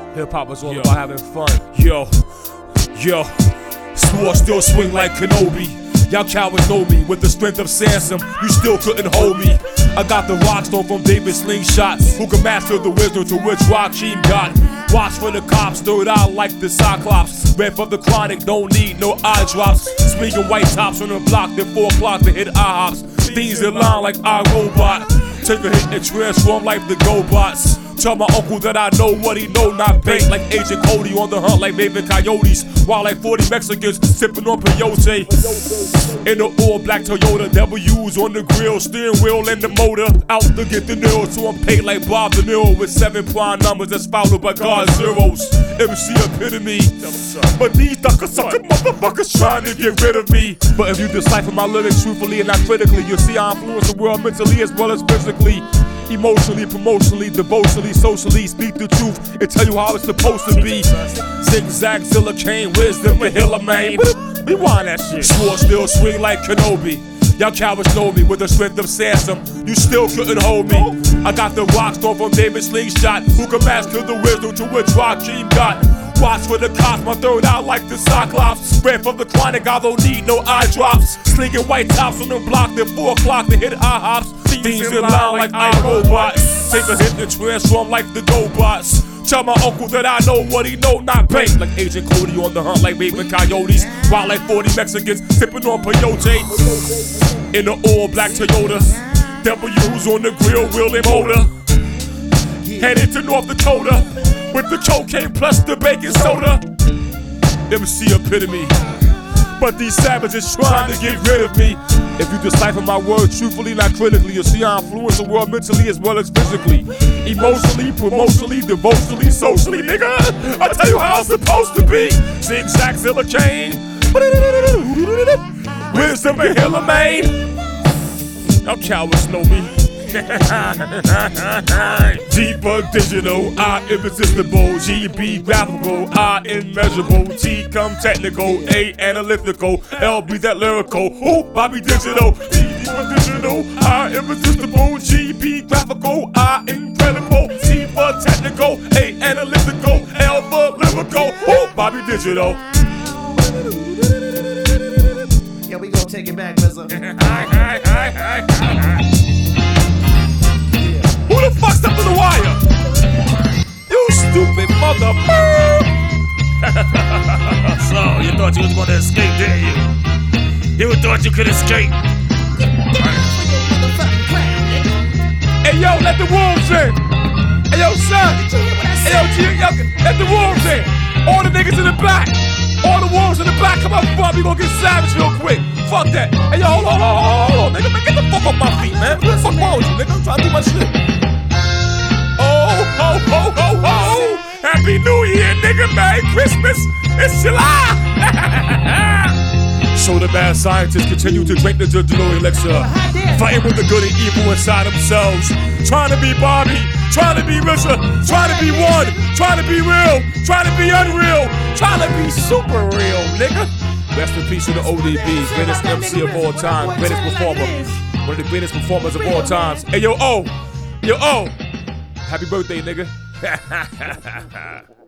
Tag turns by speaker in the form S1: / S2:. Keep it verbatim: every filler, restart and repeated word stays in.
S1: Hip hop is all
S2: Yo.
S1: about having fun.
S2: Yo, yo, sword still swing like Kenobi. Y'all cowards know me with the strength of Sansom. You still couldn't hold me. I got the rock stone from David Slingshot, who can master the wisdom to which Rakim got. Watch for the cops, third eye like the Cyclops. Red for the chronic, don't need no eye drops. Swinging white tops on the block, then four o'clock to hit IHOPs. Things in line like iRobot. Take a hit and transform like the GoBots. Tell my uncle that I know what he know, not bait. Like Agent Cody on the hunt like Maven Coyotes. While like forty Mexicans sipping on peyote. In the all black Toyota, W's on the grill, steering wheel and the motor. Out to get the nail, so I'm paid like Bob De Niro. With seven prime numbers that's followed by God's zeros. M C epitome. But these ducker-sucker motherfuckers trying to get rid of me. But if you decipher my lyrics truthfully and not critically, you'll see I influence the world mentally as well as physically. Emotionally, promotionally, devotionally, socially, speak the truth and tell you how it's supposed to be. Zigzag, Zilla, Kane, wisdom, and Hilla, man. Rewind that shit. Sword still swing like Kenobi. Y'all cowards know me with the strength of Sansom. You still couldn't hold me. I got the rock stone from David Slingshot, who can master the wisdom to which Rakim got. Watch for the cops, my third eye like the Cyclops. Spread from the chronic, I don't need no eye drops. Slinging white tops on the block, then four o'clock to hit IHOPs. Things in line like iRobot. Take a hit and transform like the GoBots. Tell my uncle that I know what he know, not bait. Like Agent Cody on the hunt like Maven Coyotes. While like forty Mexicans sipping on peyote. In the all black Toyota. W's on the grill, wheel and motor. Headed to North Dakota with the cocaine plus the baking soda. M C epitome. But these savages trying to get rid of me. If you decipher my words truthfully, not critically, you'll see I influence the world mentally as well as physically. Emotionally, promotionally, devotionally, socially, nigga. I tell you how it's supposed to be. Zigzag, Zilla, Kane. Wisdom and Hilla, man. Y'all cowards know me. Deeper digital, I irresistible. G B graphical, I immeasurable. T come technical, A analytical, L be that lyrical. Ooh, Bobby Digital. Deeper digital, I irresistible. G B graphical, I incredible. T for technical, A analytical, L for lyrical. Ooh, Bobby Digital.
S3: Yeah, we gon' take it back, Rizzo.
S2: Who the fuck's up to the wire? You stupid motherfucker! So, you thought you was gonna escape, didn't you? You thought you could escape? Hey yo, let the wolves in! Hey yo, son! Hey yo, G, yo, let the wolves in! All the niggas in the back! All the wolves in the back, come on, fuck, we gonna get savage real quick. Fuck that. Hey yo, hold on, hold on, hold on, nigga, man, get the fuck off my feet, man. What the fuck wrong with you, nigga? I'm trying to do my shit. Oh, ho, ho, ho, ho! Happy New Year, nigga, Merry Christmas! It's July! So the mad scientists continue to drink the digital elixir, fighting with the good and evil inside themselves. Trying to be Bobby, trying to be richer, trying to be one, trying to be real, trying to be unreal, trying to be super real, nigga. Rest in peace to the O D B, greatest M C of all time, greatest performer, one of the greatest performers of all times. Hey yo, O, yo, O, happy birthday, nigga.